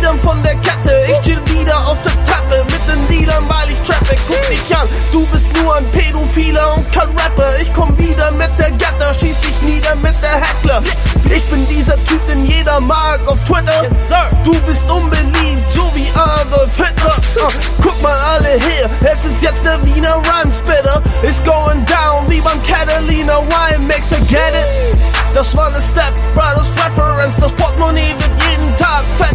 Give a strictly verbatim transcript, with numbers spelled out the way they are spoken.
Liedern von der Kette. Ich chill wieder auf der Treppe mit den Liedern, weil ich trappe. Guck dich an, du bist nur ein Pädophiler und kein Rapper. Ich komm wieder mit der Gatter, schieß dich nieder mit der Heckler. Ich bin dieser Typ, den jeder mag auf Twitter. Du bist unbeliebt, so wie Adolf Hitler. Uh, guck mal alle her, es ist jetzt der Wiener Rhymespitter. It's going down wie beim Catalina Wine Mixer, get it? Das war eine Step Brothers Reference, das Portemonnaie wird jeden Tag fett.